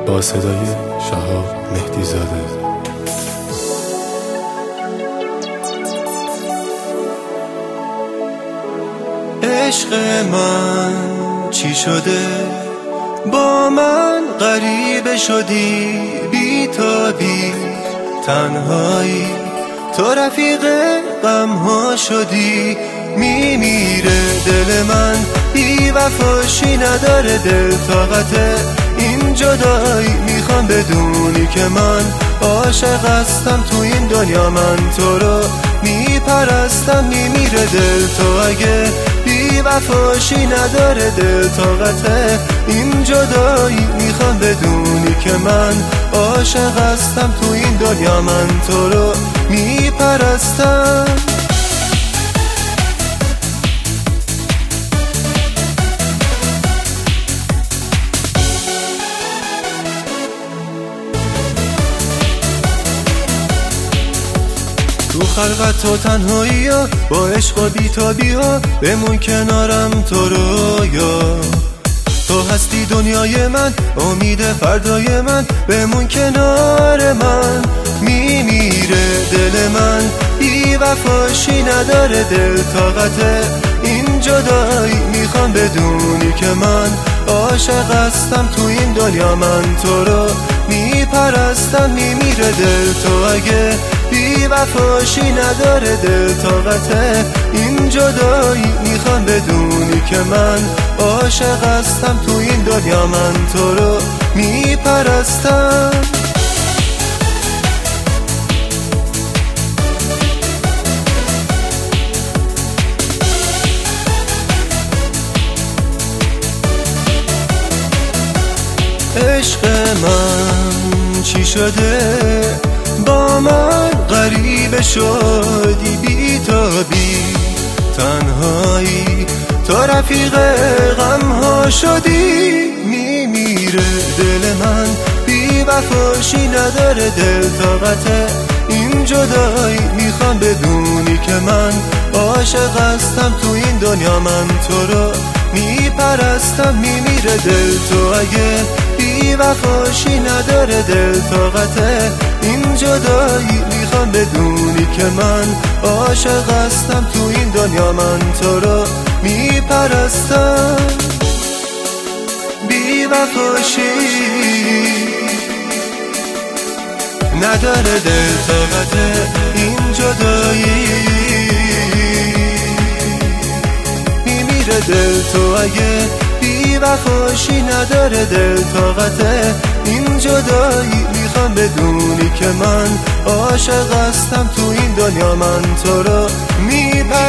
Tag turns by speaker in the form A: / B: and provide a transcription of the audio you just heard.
A: با صدای شهاب مهدی زاده.
B: عشق من چی شده؟ با من غریبه شدی، بی تا بی تنهایی، تو رفیق غمها شدی. میمیره دل من، بی وفاشی نداره دل طاقت این جدایی. میخوام بدونی که من عاشق هستم تو این دنیا، من تو رو میپرستم. میمیره دل تو اگه بی وفاشی نداره دل طاقت این جدایی. میخوام بدونی که من عاشق هستم تو این دنیا، من تو رو میپرستم. تو خلقت و تنهایی ها، با عشق و بیتابی ها، بمون کنارم تو رویا. تو هستی دنیای من، امید فردای من، بمون کنار من. میمیره دل من، بی وفاشی نداره دل طاقت این جدایی. میخوام بدونی که من عاشق هستم تو این دنیا، من تو رو میپرستم. میمیره دل تو اگه بی وفاشی نداره دل طاقت این جدایی. میخوام بدونی که من عاشق هستم تو این دنیا، من تو رو میپرستم. عشق من چی شده؟ با من غریبه شدی، بی تا بی تنهایی، تو رفیق غمها شدی. میمیره دل من، بی وفاشی نداره دل طاقت این جدایی. میخوام بدونی که من عاشق هستم تو این دنیا، من تو رو میپرستم. میمیره دل تو اگه بی وفاشی نداره دل طاقت این جدایی. میخوام بدونی که من عاشق هستم تو این دنیا، من تو رو میپرستم. بی وفاشی نداره دل طاقت این جدایی. میمیره دل تو اگه بی وفاشی نداره دل طاقت این جدایی. میخوام بدونی که من عاشق هستم تو این دنیا، من تو رو میپرستم.